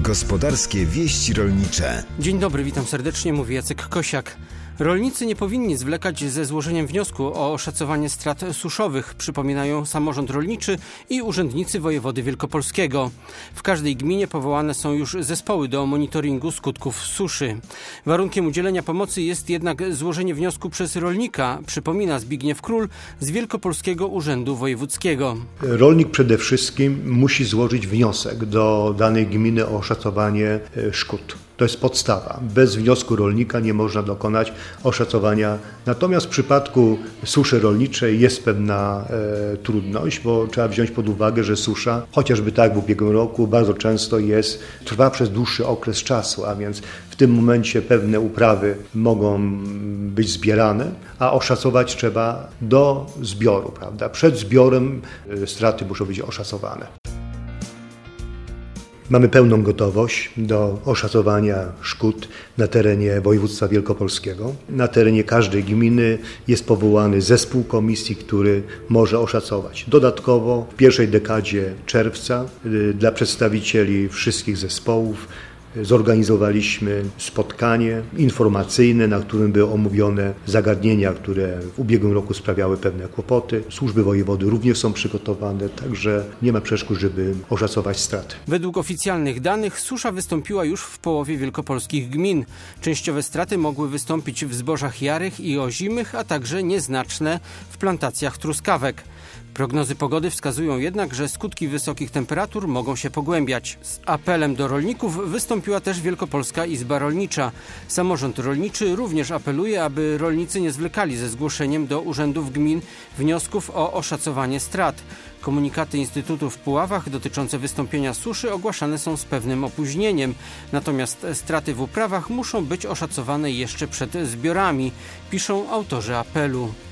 Gospodarskie wieści rolnicze. Dzień dobry, witam serdecznie, mówi Jacek Kosiak. Rolnicy nie powinni zwlekać ze złożeniem wniosku o oszacowanie strat suszowych, przypominają samorząd rolniczy i urzędnicy wojewody wielkopolskiego. W każdej gminie powołane są już zespoły do monitoringu skutków suszy. Warunkiem udzielenia pomocy jest jednak złożenie wniosku przez rolnika, przypomina Zbigniew Król z Wielkopolskiego Urzędu Wojewódzkiego. Rolnik przede wszystkim musi złożyć wniosek do danej gminy o oszacowanie szkód. To jest podstawa. Bez wniosku rolnika nie można dokonać oszacowania. Natomiast w przypadku suszy rolniczej jest pewna trudność, bo trzeba wziąć pod uwagę, że susza, chociażby tak w ubiegłym roku, bardzo często trwa przez dłuższy okres czasu, a więc w tym momencie pewne uprawy mogą być zbierane, a oszacować trzeba do zbioru, prawda? Przed zbiorem straty muszą być oszacowane. Mamy pełną gotowość do oszacowania szkód na terenie województwa wielkopolskiego. Na terenie każdej gminy jest powołany zespół komisji, który może oszacować. Dodatkowo w pierwszej dekadzie czerwca dla przedstawicieli wszystkich zespołów zorganizowaliśmy spotkanie informacyjne, na którym były omówione zagadnienia, które w ubiegłym roku sprawiały pewne kłopoty. Służby wojewody również są przygotowane, także nie ma przeszkód, żeby oszacować straty. Według oficjalnych danych susza wystąpiła już w połowie wielkopolskich gmin. Częściowe straty mogły wystąpić w zbożach jarych i ozimych, a także nieznaczne w plantacjach truskawek. Prognozy pogody wskazują jednak, że skutki wysokich temperatur mogą się pogłębiać. Z apelem do rolników wystąpiła też Wielkopolska Izba Rolnicza. Samorząd rolniczy również apeluje, aby rolnicy nie zwlekali ze zgłoszeniem do urzędów gmin wniosków o oszacowanie strat. Komunikaty Instytutu w Puławach dotyczące wystąpienia suszy ogłaszane są z pewnym opóźnieniem. Natomiast straty w uprawach muszą być oszacowane jeszcze przed zbiorami, piszą autorzy apelu.